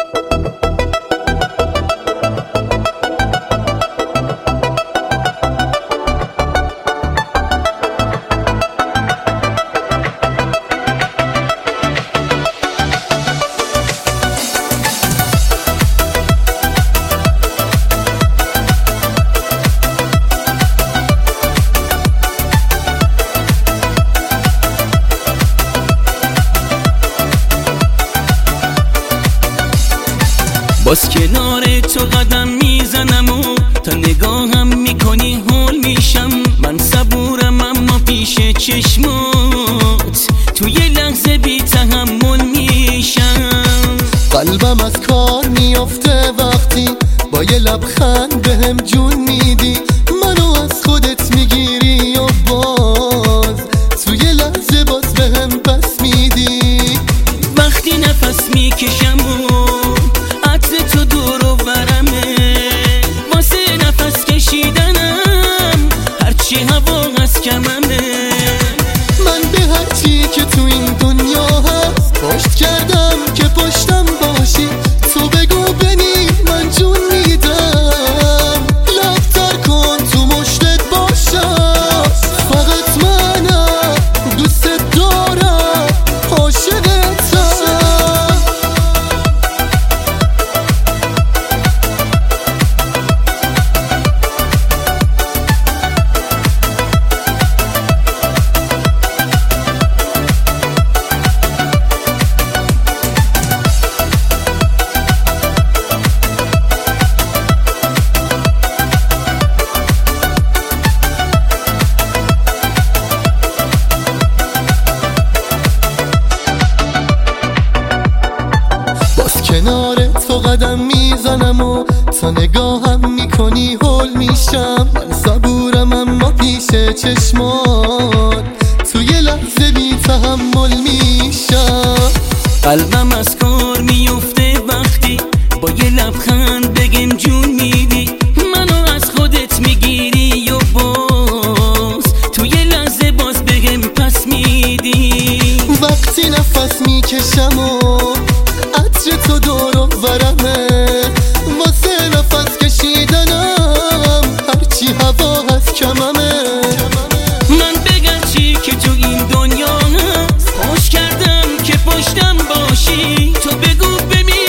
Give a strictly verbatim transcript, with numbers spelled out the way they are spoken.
باز کنار تو قدم میزنم و تا نگاهم میکنی هول میشم. من صبورم اما پیش چشمات تو یه لحظه بی تحمل میشم. قلبم از کار میافته وقتی با یه لبخند بهم جون میدی. منو از خودت میگیری و باز تو یه لحظه باز بهم پس میدی. وقتی نفس میکشم و عطر تو دور و برمه، واسه نفس کشیدنم هرچی هوا از کممه. من به هرچی که تو این دنیا هست پشت کردم که پشتم باشی. تو بگو بنی من جون میدم، لبتر کن تو مشتت باشم. فقط منم دوست دارم عاشقتم. کنار تو قدم میزنم و تا نگاهم میکنی هول میشم. من صبورم اما پیش چشمات تو یه لحظه بی تحمل میشم. قلبم از کار میفته وقتی با یه لبخند بگم جون میدی. منو از خودت میگیری و باز تو یه لحظه باز بگم پس میدی. وقتی نفس میکشم و عطر تو دور و برمه، واسه نفس کشیدنم هرچی هوا هست کممه. من بگم چی که تو این دنیا هست، خوش کردم که پشتم باشی. تو بگو ببین